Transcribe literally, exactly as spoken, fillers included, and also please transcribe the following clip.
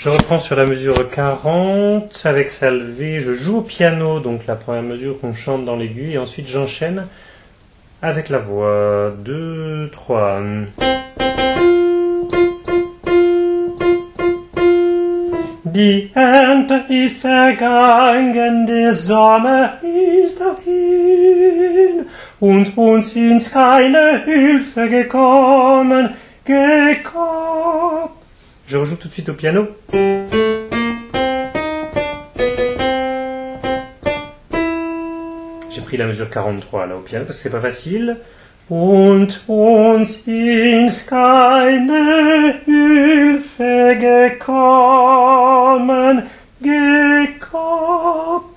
Je reprends sur la mesure quarante avec Salvé. Je joue au piano, donc la première mesure qu'on chante dans l'aigu, et ensuite j'enchaîne avec la voix. deux, trois. Die Ernte ist vergangen, der Sommer ist dahin, und uns ist keine Hilfe gekommen, gekommen. Je rejoue tout de suite au piano. J'ai pris la mesure quarante-trois là au piano parce que c'est pas facile. Und uns ist keine Hilfe gekommen, gekommen.